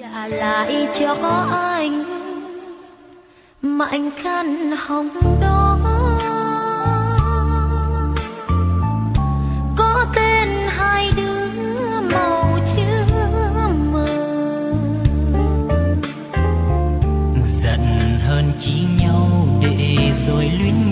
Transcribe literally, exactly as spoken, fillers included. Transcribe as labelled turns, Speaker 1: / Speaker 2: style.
Speaker 1: trả lại cho anh mảnh khăn hồng đó, có tên hai đứa màu chưa mờ.
Speaker 2: Giận hơn chỉ nhau để rồi luyến